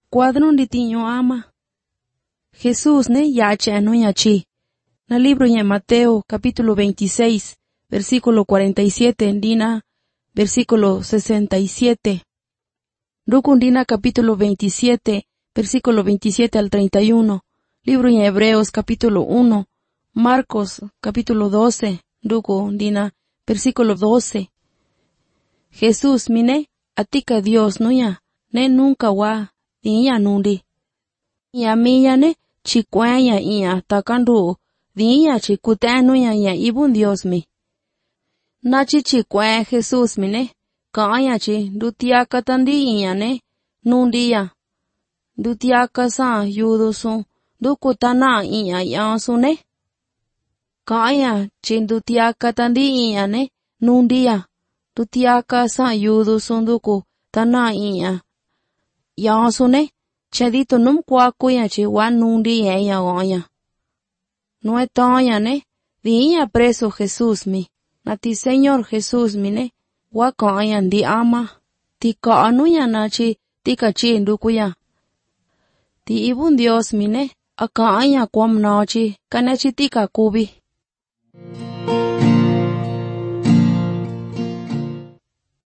Cuadrón de tiño ama. Jesús ne yache no yachi. Na libro de Mateo capítulo 26, versículo 47 dina, versículo 67. Dina capítulo 27, versículo 27 al 31. Libro de Hebreos capítulo 1. Marcos capítulo 12. Dina, versículo 12. Jesús mine, atika Dios no ya, ne nunca wa, diya nundi. Ya miya ne, chikwaya iya takandu, diya chikutano ya ibun Dios mi. Nachi chikwe Jesús mine, kaya chi, dutiaka tandi iya ne, nundi ya. Dutiaka sa yudusu, dukutana iya yasu ne. Kaya chi dutiaka tandi iya ne, nundi ya. Dutiaka sa yudusu duku tana iya. Yasu ne, chedito num kuya chi wan nundi ya oya. No etoya ne, diya preso Jesús mi. Nati Señor Jesús mi ne, wakaya di ama. Ti kaanu ya na chi, ti kachi ndukuya. Ti ibun Dios mi ne, akaya kwam na chi, kanechi ti kakubi.